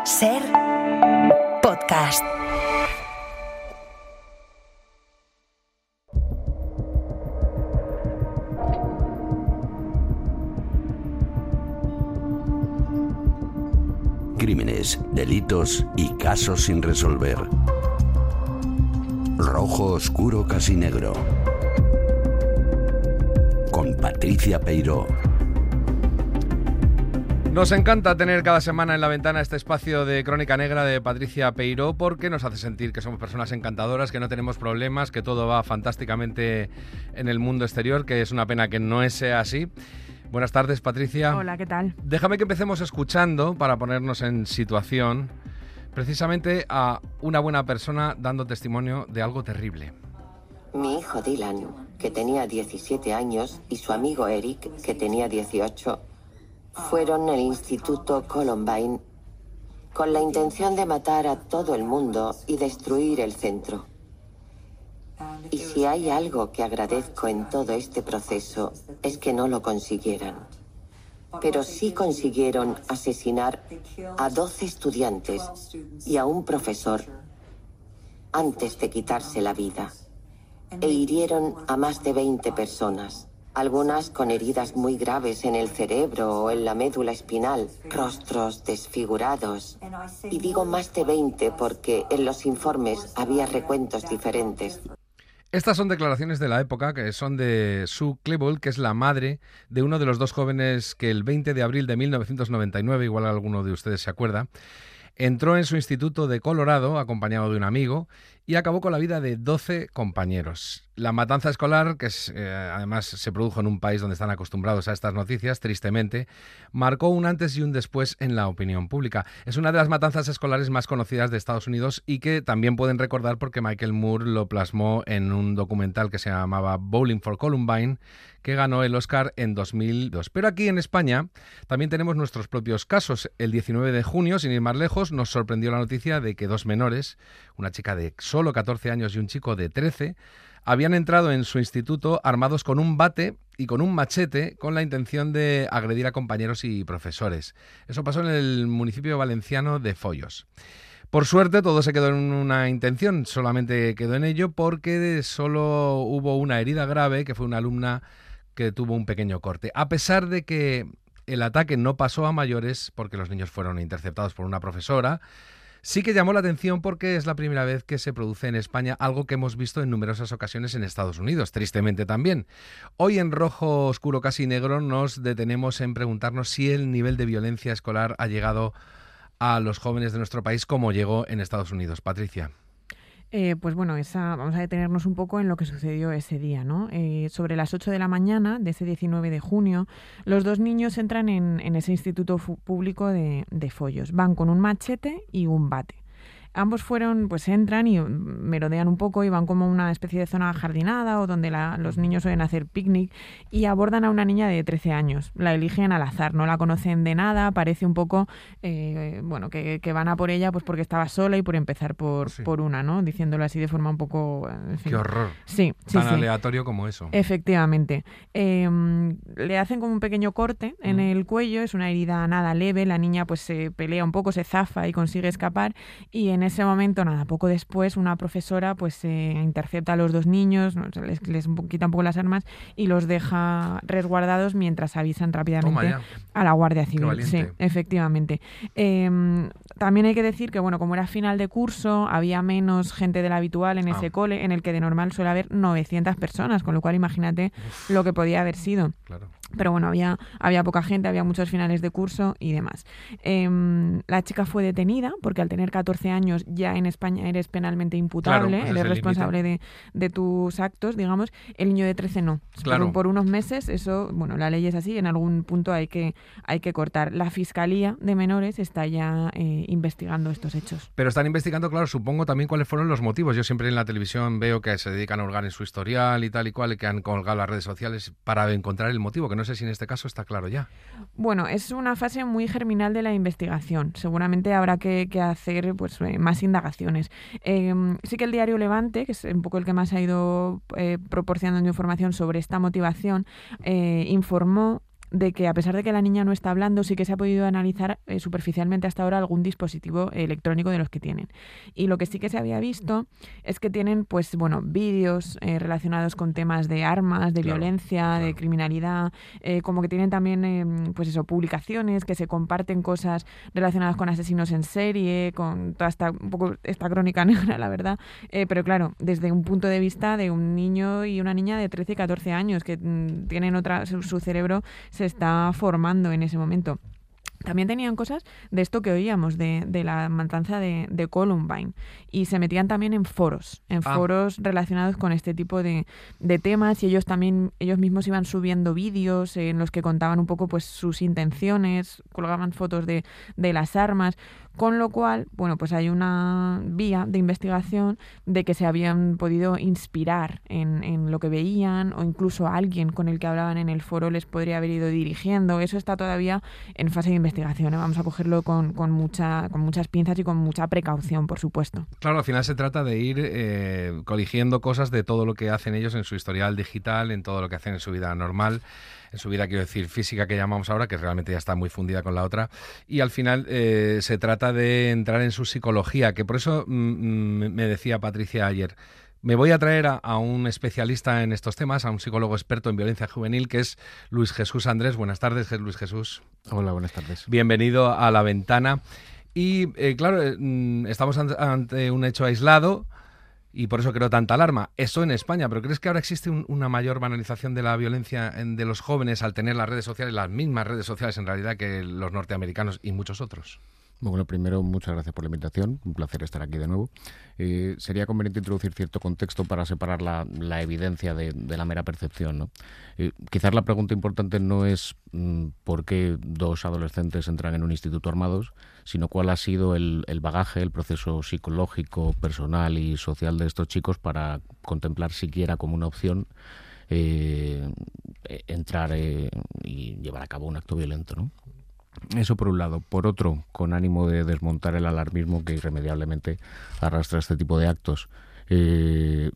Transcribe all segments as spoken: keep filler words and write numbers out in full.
Ser podcast. Crímenes, delitos y casos sin resolver. Rojo oscuro casi negro. Con Patricia Peiró. Nos encanta tener cada semana en la ventana este espacio de Crónica Negra de Patricia Peiró porque nos hace sentir que somos personas encantadoras, que no tenemos problemas, que todo va fantásticamente en el mundo exterior, que es una pena que no sea así. Buenas tardes, Patricia. Hola, ¿qué tal? Déjame que empecemos escuchando, para ponernos en situación, precisamente a una buena persona dando testimonio de algo terrible. Mi hijo Dylan, que tenía diecisiete años, y su amigo Eric, que tenía dieciocho, fueron al Instituto Columbine con la intención de matar a todo el mundo y destruir el centro. Y si hay algo que agradezco en todo este proceso es que no lo consiguieran. Pero sí consiguieron asesinar a doce estudiantes y a un profesor antes de quitarse la vida. E hirieron a más de veinte personas. Algunas con heridas muy graves en el cerebro o en la médula espinal, rostros desfigurados. Y digo más de veinte porque en los informes había recuentos diferentes. Estas son declaraciones de la época, que son de Sue Klebold, que es la madre de uno de los dos jóvenes que el veinte de abril de mil novecientos noventa y nueve, igual alguno de ustedes se acuerda, entró en su instituto de Colorado acompañado de un amigo y acabó con la vida de doce compañeros. La matanza escolar, que es, eh, además se produjo en un país donde están acostumbrados a estas noticias, tristemente, marcó un antes y un después en la opinión pública. Es una de las matanzas escolares más conocidas de Estados Unidos y que también pueden recordar porque Michael Moore lo plasmó en un documental que se llamaba Bowling for Columbine, que ganó el Oscar en dos mil dos. Pero aquí en España también tenemos nuestros propios casos. El diecinueve de junio, sin ir más lejos, nos sorprendió la noticia de que dos menores, una chica de solo catorce años y un chico de trece, habían entrado en su instituto armados con un bate y con un machete con la intención de agredir a compañeros y profesores. Eso pasó en el municipio valenciano de Foios. Por suerte todo se quedó en una intención, solamente quedó en ello porque solo hubo una herida grave, que fue una alumna que tuvo un pequeño corte. A pesar de que el ataque no pasó a mayores porque los niños fueron interceptados por una profesora, sí que llamó la atención porque es la primera vez que se produce en España algo que hemos visto en numerosas ocasiones en Estados Unidos, tristemente también. Hoy en Rojo Oscuro Casi Negro nos detenemos en preguntarnos si el nivel de violencia escolar ha llegado a los jóvenes de nuestro país como llegó en Estados Unidos. Patricia. Eh, pues bueno, esa, vamos a detenernos un poco en lo que sucedió ese día, ¿no? Eh, sobre las ocho de la mañana de ese diecinueve de junio, los dos niños entran en, en ese instituto fu- público de, de Foios. Van con un machete y un bate. Ambos fueron, pues entran y merodean un poco y van como a una especie de zona jardinada o donde la, los niños suelen hacer picnic y abordan a una niña de trece años. La eligen al azar, no la conocen de nada, parece un poco, eh, bueno, que, que van a por ella pues porque estaba sola y por empezar por, sí. por una, ¿no? Diciéndolo así de forma un poco... En fin. ¡Qué horror! Sí, sí, Tan sí. aleatorio como eso. Efectivamente. Eh, le hacen como un pequeño corte en mm. el cuello, es una herida nada leve, la niña pues se pelea un poco, se zafa y consigue escapar y en En ese momento, nada, poco después, una profesora pues eh, intercepta a los dos niños, les, les quita un poco las armas y los deja resguardados mientras avisan rápidamente a la Guardia Civil. Sí, efectivamente. Eh, también hay que decir que, bueno, como era final de curso, había menos gente de la habitual en ese ah. cole, en el que de normal suele haber novecientas personas, con lo cual imagínate Uf. lo que podía haber sido. Claro. Pero bueno, había, había poca gente, había muchos finales de curso y demás. Eh, la chica fue detenida porque al tener catorce años ya en España eres penalmente imputable, claro, eres responsable de, de tus actos, digamos. El niño de trece no. Claro. Por, por unos meses, eso, bueno, la ley es así, en algún punto hay que, hay que cortar. La Fiscalía de Menores está ya eh, investigando estos hechos. Pero están investigando, claro, supongo también cuáles fueron los motivos. Yo siempre en la televisión veo que se dedican a hurgar en su historial y tal y cual, y que han colgado las redes sociales para encontrar el motivo, que no sé si en este caso está claro ya. Bueno, es una fase muy germinal de la investigación. Seguramente habrá que, que hacer pues, eh, más indagaciones. Eh, sí que el diario Levante, que es un poco el que más ha ido eh, proporcionando información sobre esta motivación, eh, informó de que a pesar de que la niña no está hablando, sí que se ha podido analizar eh, superficialmente hasta ahora algún dispositivo electrónico de los que tienen. Y lo que sí que se había visto es que tienen, pues bueno, vídeos eh, relacionados con temas de armas, de Claro, violencia, claro. de criminalidad, eh, como que tienen también, eh, pues eso, publicaciones que se comparten cosas relacionadas con asesinos en serie, con toda esta, un poco esta crónica negra, la verdad. Eh, pero claro, desde un punto de vista de un niño y una niña de trece y catorce años que mm, tienen otra, su, su cerebro se está formando en ese momento. También tenían cosas de esto que oíamos, de, de la matanza de, de Columbine. Y se metían también en foros, en Ah. foros relacionados con este tipo de, de temas. Y ellos también, ellos mismos iban subiendo vídeos en los que contaban un poco pues sus intenciones, colgaban fotos de, de las armas. Con lo cual, bueno, pues hay una vía de investigación de que se habían podido inspirar en, en lo que veían, o incluso alguien con el que hablaban en el foro les podría haber ido dirigiendo. Eso está todavía en fase de investigación, ¿eh? Vamos a cogerlo con, con, mucha, con muchas pinzas y con mucha precaución, por supuesto. Claro, al final se trata de ir eh, coligiendo cosas de todo lo que hacen ellos en su historial digital, en todo lo que hacen en su vida normal, en su vida, quiero decir, física, que llamamos ahora, que realmente ya está muy fundida con la otra, y al final eh, se trata de entrar en su psicología, que por eso mm, me decía Patricia ayer, me voy a traer a, a un especialista en estos temas, a un psicólogo experto en violencia juvenil, que es Luis Jesús Andrés. Buenas tardes, Luis Jesús. Hola, buenas tardes. Bienvenido a La Ventana. Y eh, claro, eh, estamos ante un hecho aislado y por eso creo tanta alarma. Eso en España, pero ¿crees que ahora existe un, una mayor banalización de la violencia en, de los jóvenes al tener las redes sociales, las mismas redes sociales en realidad que los norteamericanos y muchos otros? Bueno, primero, muchas gracias por la invitación. Un placer estar aquí de nuevo. Eh, sería conveniente introducir cierto contexto para separar la, la evidencia de, de la mera percepción, ¿no? Eh, quizás la pregunta importante no es mmm, por qué dos adolescentes entran en un instituto armados, sino cuál ha sido el, el bagaje, el proceso psicológico, personal y social de estos chicos para contemplar siquiera como una opción eh, entrar eh, y llevar a cabo un acto violento, ¿no? Eso por un lado. Por otro, con ánimo de desmontar el alarmismo que irremediablemente arrastra este tipo de actos, eh,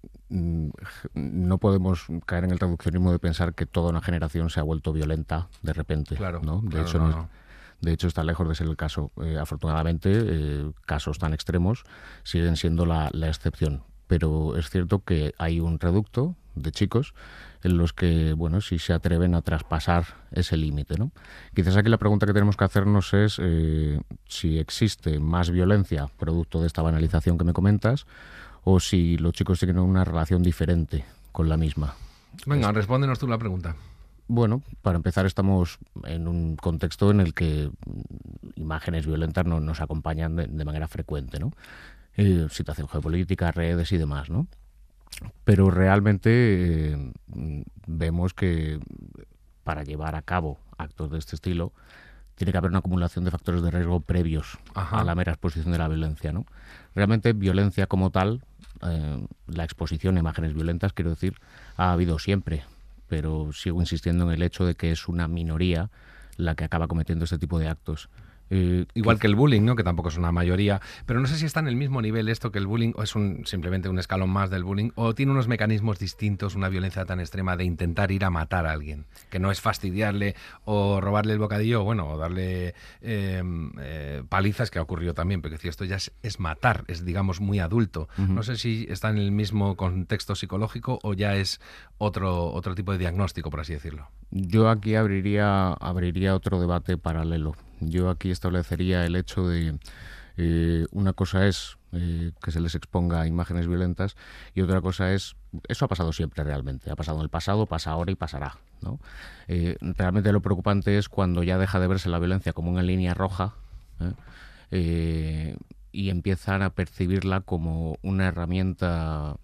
no podemos caer en el reduccionismo de pensar que toda una generación se ha vuelto violenta de repente. Claro, ¿no? De claro, hecho, no, no, no. De hecho, está lejos de ser el caso. Eh, afortunadamente, eh, casos tan extremos siguen siendo la, la excepción. Pero es cierto que hay un reducto de chicos en los que, bueno, si se atreven a traspasar ese límite, ¿no? Quizás aquí la pregunta que tenemos que hacernos es eh, si existe más violencia producto de esta banalización que me comentas o si los chicos tienen una relación diferente con la misma. Venga, Es- respóndenos tú la pregunta. Bueno, para empezar estamos en un contexto en el que mm, imágenes violentas no, nos acompañan de, de manera frecuente, ¿no? Eh, situación geopolítica, redes y demás, ¿no? Pero realmente eh, mm, vemos que para llevar a cabo actos de este estilo tiene que haber una acumulación de factores de riesgo previos Ajá. a la mera exposición de la violencia, ¿no? Realmente violencia como tal, eh, la exposición a imágenes violentas, quiero decir, ha habido siempre, pero sigo insistiendo en el hecho de que es una minoría la que acaba cometiendo este tipo de actos. Eh, Igual que el bullying, ¿no? Que tampoco es una mayoría. Pero no sé si está en el mismo nivel esto que el bullying, o es un, simplemente un escalón más del bullying, o tiene unos mecanismos distintos, una violencia tan extrema de intentar ir a matar a alguien, que no es fastidiarle o robarle el bocadillo, o bueno, o darle eh, eh, palizas, que ha ocurrido también, porque si esto ya es, es matar, es digamos muy adulto. Ujú. No sé si está en el mismo contexto psicológico o ya es otro, otro tipo de diagnóstico, por así decirlo. Yo aquí abriría, abriría otro debate paralelo. Yo aquí establecería el hecho de eh, una cosa es eh, que se les exponga a imágenes violentas y otra cosa es, eso ha pasado siempre realmente, ha pasado en el pasado, pasa ahora y pasará, ¿no? Eh, realmente lo preocupante es cuando ya deja de verse la violencia como una línea roja, ¿eh? Eh, y empiezan a percibirla como una herramienta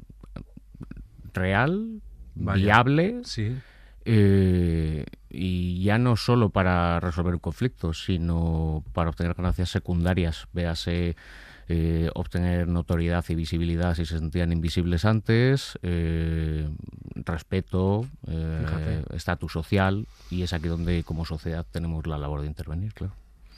real, Vaya. viable, Sí. eh, y ya no solo para resolver un conflicto, sino para obtener ganancias secundarias, véase eh, obtener notoriedad y visibilidad si se sentían invisibles antes, eh, respeto, eh, Fíjate. estatus social, y es aquí donde como sociedad tenemos la labor de intervenir, claro.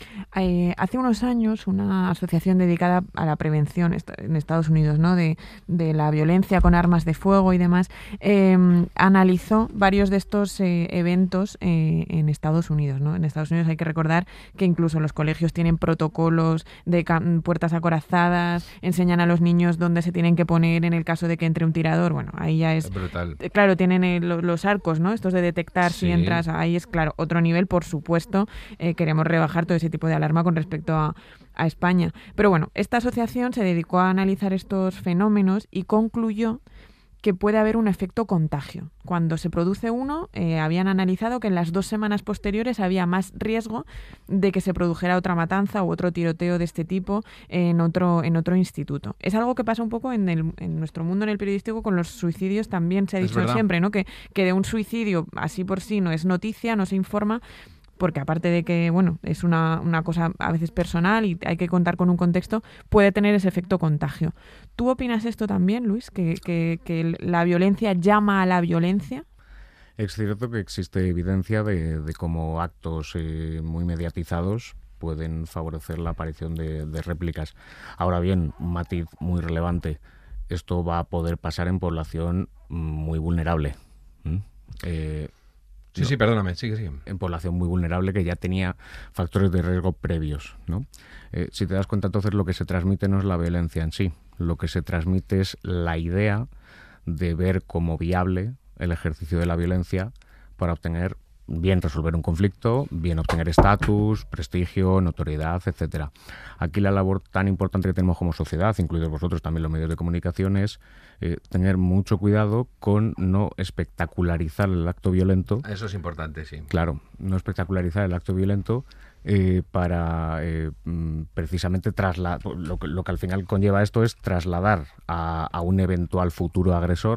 Eh, hace unos años una asociación dedicada a la prevención en Estados Unidos, ¿no? de, de la violencia con armas de fuego y demás, eh, analizó varios de estos eh, eventos eh, en Estados Unidos, ¿no? En Estados Unidos hay que recordar que incluso los colegios tienen protocolos de puertas acorazadas, enseñan a los niños dónde se tienen que poner en el caso de que entre un tirador. Bueno, ahí ya es... Es brutal. Claro, tienen eh, los, los arcos, ¿no? Estos de detectar Sí. si entras, ahí es, claro, otro nivel, por supuesto. Eh, queremos rebajar todo ese tipo de alarma con respecto a, a España. Pero bueno, esta asociación se dedicó a analizar estos fenómenos y concluyó que puede haber un efecto contagio. Cuando se produce uno, eh, habían analizado que en las dos semanas posteriores había más riesgo de que se produjera otra matanza u otro tiroteo de este tipo en otro, en otro instituto. Es algo que pasa un poco en, el, en nuestro mundo, en el periodístico, con los suicidios también se ha Es dicho verdad. siempre, ¿no? Que, que de un suicidio así por sí no es noticia, no se informa, porque aparte de que, bueno, es una, una cosa a veces personal y hay que contar con un contexto, puede tener ese efecto contagio. ¿Tú opinas esto también, Luis? ¿Que, que, que la violencia llama a la violencia? Es cierto que existe evidencia de, de cómo actos eh, muy mediatizados pueden favorecer la aparición de, de réplicas. Ahora bien, un matiz muy relevante, esto va a poder pasar en población muy vulnerable. ¿Mm? Eh, Sí, no, sí, perdóname, sigue, sigue. en población muy vulnerable que ya tenía factores de riesgo previos, ¿no? Eh, si te das cuenta, entonces lo que se transmite no es la violencia en sí, lo que se transmite es la idea de ver como viable el ejercicio de la violencia para obtener, bien resolver un conflicto, bien obtener estatus, prestigio, notoriedad, etcétera. Aquí la labor tan importante que tenemos como sociedad, incluidos vosotros también los medios de comunicación, es eh, tener mucho cuidado con no espectacularizar el acto violento. Eso es importante, sí. Claro, no espectacularizar el acto violento eh, para eh, precisamente trasladar, lo, lo que al final conlleva esto es trasladar a, a un eventual futuro agresor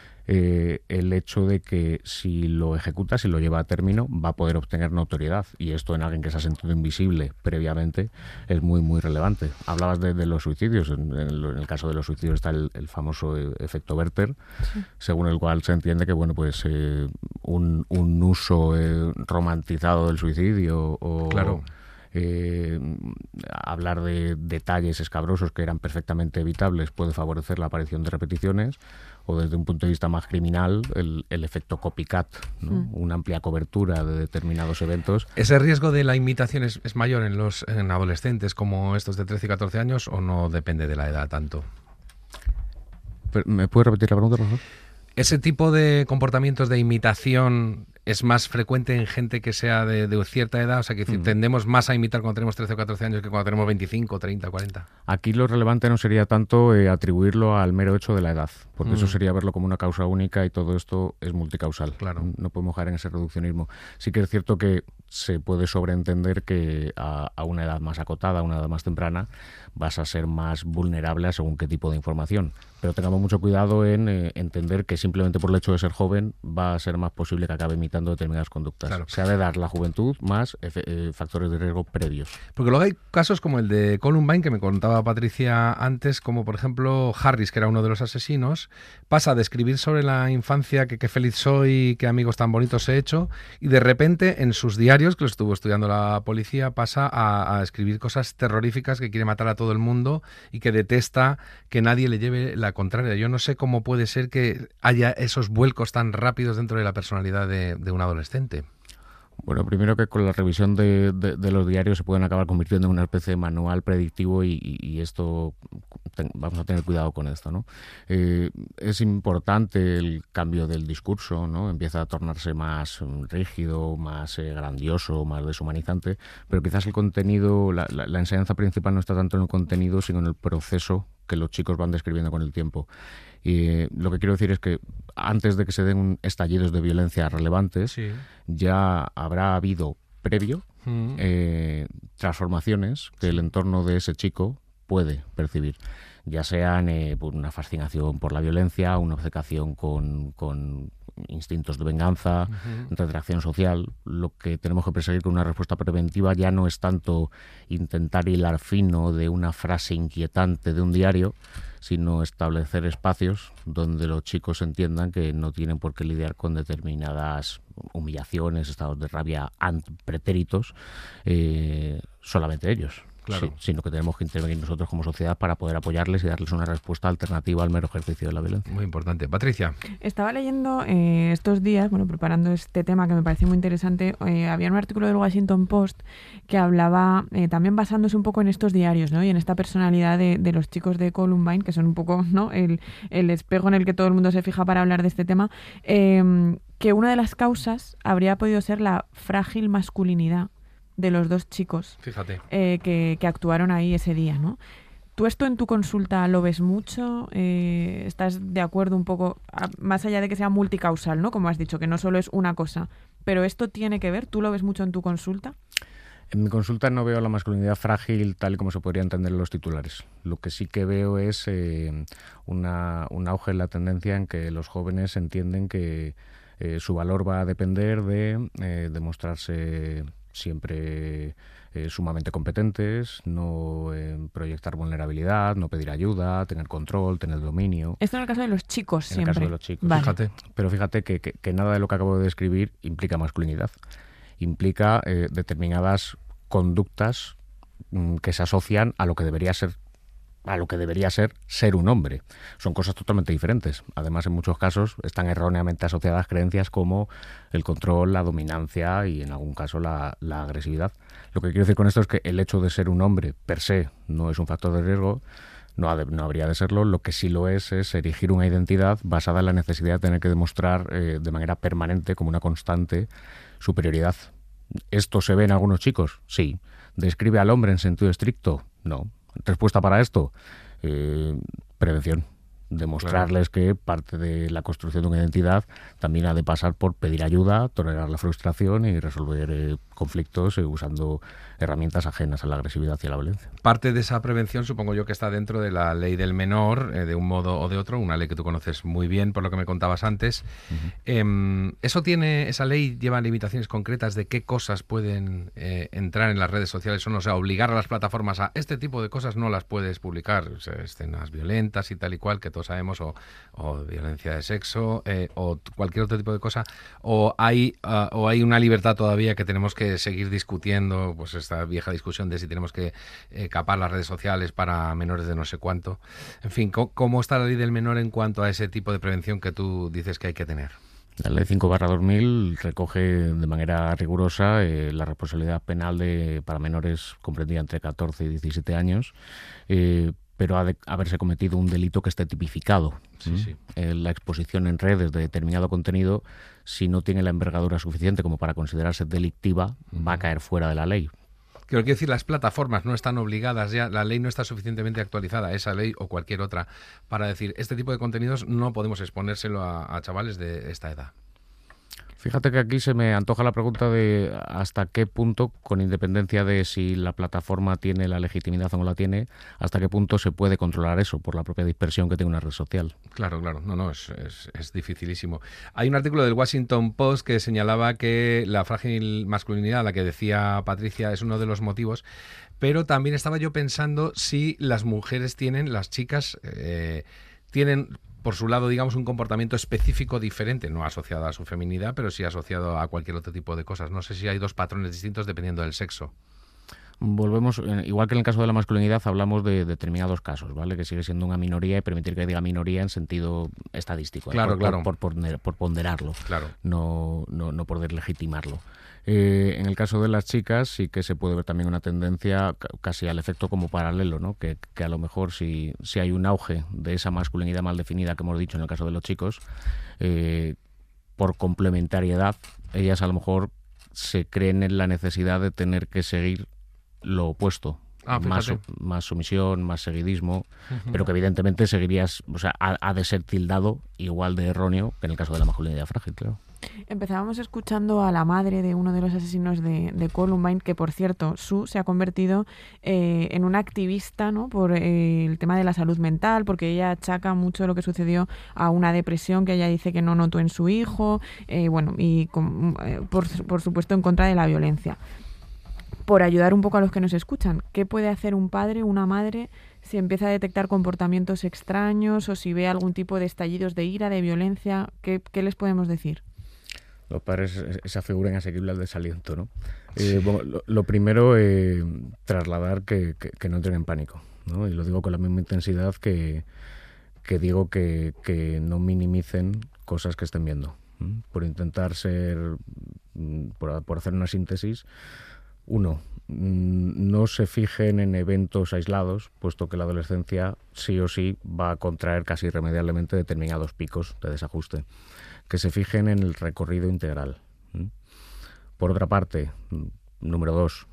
Eh, el hecho de que si lo ejecuta, si lo lleva a término, va a poder obtener notoriedad, y esto en alguien que se ha sentido invisible previamente es muy muy relevante. Hablabas de, de los suicidios, en, en, el, en el caso de los suicidios está el, el famoso efecto Werther, sí. según el cual se entiende que bueno pues eh, un, un uso eh, romantizado del suicidio o claro. Eh, hablar de detalles escabrosos que eran perfectamente evitables puede favorecer la aparición de repeticiones, o desde un punto de vista más criminal el, el efecto copycat, ¿no? Mm. Una amplia cobertura de determinados eventos. ¿Ese riesgo de la imitación es, es mayor en los en adolescentes como estos de trece y catorce años o no depende de la edad tanto? ¿Me puedes repetir la pregunta, por favor? ¿Ese tipo de comportamientos de imitación es más frecuente en gente que sea de, de cierta edad? O sea, que mm. tendemos más a imitar cuando tenemos trece o catorce años que cuando tenemos veinticinco, treinta, cuarenta. Aquí lo relevante no sería tanto eh, atribuirlo al mero hecho de la edad, porque mm. eso sería verlo como una causa única y todo esto es multicausal. Claro. No podemos caer en ese reduccionismo. Sí que es cierto que se puede sobreentender que a, a una edad más acotada, a una edad más temprana, vas a ser más vulnerable a según qué tipo de información. Pero tengamos mucho cuidado en eh, entender que simplemente por el hecho de ser joven va a ser más posible que acabe imitando determinadas conductas. Claro. Se ha de dar la juventud más efe, eh, factores de riesgo previos. Porque luego hay casos como el de Columbine, que me contaba Patricia antes, como por ejemplo Harris, que era uno de los asesinos, pasa de escribir sobre la infancia, que qué feliz soy, qué amigos tan bonitos he hecho, y de repente en sus diarios, que lo estuvo estudiando la policía, pasa a, a escribir cosas terroríficas, que quiere matar a todo el mundo y que detesta que nadie le lleve la contraria. Yo no sé cómo puede ser que haya esos vuelcos tan rápidos dentro de la personalidad de, de un adolescente. Bueno, primero que con la revisión de, de, de los diarios se pueden acabar convirtiendo en una especie de manual predictivo y, y, y esto, ten, vamos a tener cuidado con esto, ¿no? Eh, es importante el cambio del discurso, ¿no? Empieza a tornarse más rígido, más eh, grandioso, más deshumanizante, pero quizás el contenido, la, la, la enseñanza principal no está tanto en el contenido, sino en el proceso que los chicos van describiendo con el tiempo. Y eh, lo que quiero decir es que antes de que se den estallidos de violencia relevantes, sí. ya habrá habido previo mm. eh, transformaciones que el entorno de ese chico puede percibir, ya sean eh, por una fascinación por la violencia, una obcecación con, con instintos de venganza, uh-huh. retracción social. Lo que tenemos que perseguir con una respuesta preventiva ya no es tanto intentar hilar fino de una frase inquietante de un diario, sino establecer espacios donde los chicos entiendan que no tienen por qué lidiar con determinadas humillaciones, estados de rabia, pretéritos, eh, solamente ellos. Claro. Sí, sino que tenemos que intervenir nosotros como sociedad para poder apoyarles y darles una respuesta alternativa al mero ejercicio de la violencia. Muy importante. Patricia. Estaba leyendo eh, estos días, bueno, preparando este tema que me pareció muy interesante, eh, había un artículo del Washington Post que hablaba, eh, también basándose un poco en estos diarios, ¿no? Y en esta personalidad de, de los chicos de Columbine, que son un poco, ¿no?, el, el espejo en el que todo el mundo se fija para hablar de este tema, eh, que una de las causas habría podido ser la frágil masculinidad de los dos chicos. Fíjate. Eh, que, que actuaron ahí ese día, ¿no? ¿Tú esto en tu consulta lo ves mucho? Eh, ¿Estás de acuerdo un poco, a, más allá de que sea multicausal, ¿no?, como has dicho, que no solo es una cosa, pero esto tiene que ver? ¿Tú lo ves mucho en tu consulta? En mi consulta no veo la masculinidad frágil tal y como se podría entender en los titulares. Lo que sí que veo es eh, una, un auge en la tendencia en que los jóvenes entienden que eh, su valor va a depender de eh, demostrarse siempre eh, sumamente competentes, no eh, proyectar vulnerabilidad, no pedir ayuda, tener control, tener dominio. Esto en el caso de los chicos en siempre. En el caso de los chicos. Vale. Fíjate. Pero fíjate que, que, que nada de lo que acabo de describir implica masculinidad. Implica eh, determinadas conductas mm, que se asocian a lo que debería ser a lo que debería ser ser un hombre. Son cosas totalmente diferentes. Además, en muchos casos están erróneamente asociadas creencias como el control, la dominancia y, en algún caso, la, la agresividad. Lo que quiero decir con esto es que el hecho de ser un hombre per se no es un factor de riesgo, no, ha de, no habría de serlo. Lo que sí lo es es erigir una identidad basada en la necesidad de tener que demostrar eh, de manera permanente, como una constante, superioridad. ¿Esto se ve en algunos chicos? Sí. ¿Describe al hombre en sentido estricto? No. ¿Respuesta para esto? Eh, prevención. Demostrarles claro. que parte de la construcción de una identidad también ha de pasar por pedir ayuda, tolerar la frustración y resolver eh, conflictos eh, usando herramientas ajenas a la agresividad y a la violencia. Parte de esa prevención supongo yo que está dentro de la ley del menor, eh, de un modo o de otro, una ley que tú conoces muy bien por lo que me contabas antes. Uh-huh. Eh, ¿Eso tiene, esa ley lleva limitaciones concretas de qué cosas pueden eh, entrar en las redes sociales? O sea, obligar a las plataformas a este tipo de cosas no las puedes publicar, o sea, escenas violentas y tal y cual, que todos sabemos, o, o violencia de sexo, eh, o cualquier otro tipo de cosa, o hay, uh, o hay una libertad todavía que tenemos que seguir discutiendo, pues esta vieja discusión de si tenemos que eh, capar las redes sociales para menores de no sé cuánto. En fin, ¿cómo, ¿cómo está la ley del menor en cuanto a ese tipo de prevención que tú dices que hay que tener? La ley cinco barra dos mil recoge de manera rigurosa eh, la responsabilidad penal de para menores comprendida entre catorce y diecisiete años, eh, pero ha de haberse cometido un delito que esté tipificado. Sí, sí. Eh, la exposición en redes de determinado contenido, si no tiene la envergadura suficiente como para considerarse delictiva, uh-huh. va a caer fuera de la ley. Quiero decir, las plataformas no están obligadas ya, la ley no está suficientemente actualizada, esa ley o cualquier otra, para decir, este tipo de contenidos no podemos exponérselo a, a chavales de esta edad. Fíjate que aquí se me antoja la pregunta de hasta qué punto, con independencia de si la plataforma tiene la legitimidad o no la tiene, hasta qué punto se puede controlar eso por la propia dispersión que tiene una red social. Claro, claro, no, no, es, es, es dificilísimo. Hay un artículo del Washington Post que señalaba que la frágil masculinidad, la que decía Patricia, es uno de los motivos, pero también estaba yo pensando si las mujeres tienen, las chicas, eh, tienen... por su lado, digamos, un comportamiento específico diferente, no asociado a su feminidad, pero sí asociado a cualquier otro tipo de cosas. No sé si hay dos patrones distintos dependiendo del sexo. Volvemos, igual que en el caso de la masculinidad, hablamos de determinados casos, ¿vale? Que sigue siendo una minoría y permitir que diga minoría en sentido estadístico. Claro, ¿eh? por, claro. Por, por, por, por ponderarlo, claro. no, no, no por deslegitimarlo. Eh, en el caso de las chicas sí que se puede ver también una tendencia casi al efecto como paralelo, ¿no? Que, que a lo mejor si, si hay un auge de esa masculinidad mal definida que hemos dicho en el caso de los chicos, eh, por complementariedad, ellas a lo mejor se creen en la necesidad de tener que seguir lo opuesto Ah, más, más sumisión, más seguidismo, uh-huh. pero que evidentemente seguirías, o sea, ha, ha de ser tildado igual de erróneo que en el caso de la masculinidad frágil, claro. Empezábamos escuchando a la madre de uno de los asesinos de, de Columbine, que por cierto, Sue se ha convertido eh, en una activista, ¿no?, por eh, el tema de la salud mental, porque ella achaca mucho lo que sucedió a una depresión que ella dice que no notó en su hijo, eh, bueno, y con, eh, por, por supuesto en contra de la violencia. Por ayudar un poco a los que nos escuchan, ¿qué puede hacer un padre, una madre, si empieza a detectar comportamientos extraños o si ve algún tipo de estallidos de ira, de violencia? ¿Qué, qué les podemos decir? Los padres, esa figura inasequible al desaliento, ¿no? Eh, bueno, lo, lo primero, eh, trasladar que, que, que no entren en pánico, ¿no? Y lo digo con la misma intensidad que, que digo que, que no minimicen cosas que estén viendo. ¿Mm? Por intentar ser, por, por hacer una síntesis, uno, no se fijen en eventos aislados, puesto que la adolescencia sí o sí va a contraer casi irremediablemente determinados picos de desajuste. Que se fijen en el recorrido integral. Por otra parte, número dos,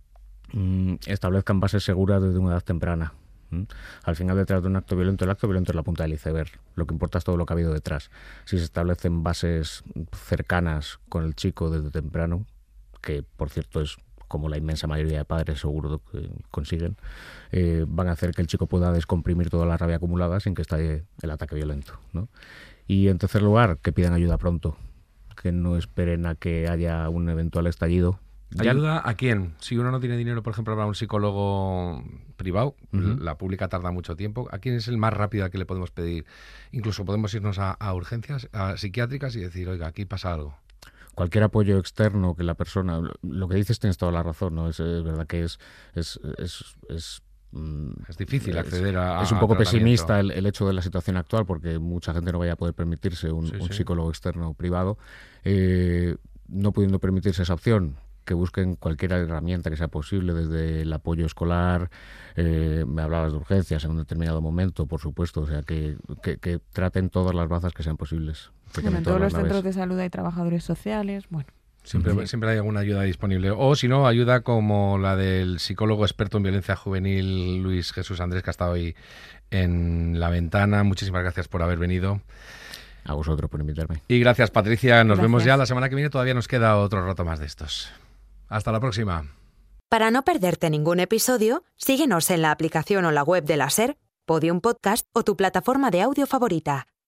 establezcan bases seguras desde una edad temprana. Al final, detrás de un acto violento, el acto violento es la punta del iceberg. Lo que importa es todo lo que ha habido detrás. Si se establecen bases cercanas con el chico desde temprano, que por cierto es como la inmensa mayoría de padres seguro que consiguen, eh, van a hacer que el chico pueda descomprimir toda la rabia acumulada sin que estalle el ataque violento, ¿no? Y en tercer lugar, que pidan ayuda pronto, que no esperen a que haya un eventual estallido. ¿Ayuda a quién? Si uno no tiene dinero, por ejemplo, para un psicólogo privado, uh-huh. la pública tarda mucho tiempo, ¿a quién es el más rápido al que le podemos pedir? Incluso podemos irnos a, a urgencias a psiquiátricas y decir, oiga, aquí pasa algo. Cualquier apoyo externo que la persona... Lo que dices tienes toda la razón, ¿no? Es, es verdad que es... es, es, es Es difícil es, acceder a Es un poco pesimista el, el hecho de la situación actual, porque mucha gente no vaya a poder permitirse un, sí, un sí. psicólogo externo privado. Eh, no pudiendo permitirse esa opción, que busquen cualquier herramienta que sea posible, desde el apoyo escolar, eh, me hablabas de urgencias en un determinado momento, por supuesto, o sea, que, que, que traten todas las bazas que sean posibles. Bueno, en todos los centros de salud hay trabajadores sociales, bueno. Siempre, sí. siempre hay alguna ayuda disponible. O si no, ayuda como la del psicólogo experto en violencia juvenil Luis Jesús Andrés, que ha estado hoy en La Ventana. Muchísimas gracias por haber venido. A vosotros por invitarme. Y gracias, Patricia. Nos gracias. vemos ya la semana que viene. Todavía nos queda otro rato más de estos. Hasta la próxima. Para no perderte ningún episodio, síguenos en la aplicación o la web de la SER, Podium Podcast o tu plataforma de audio favorita.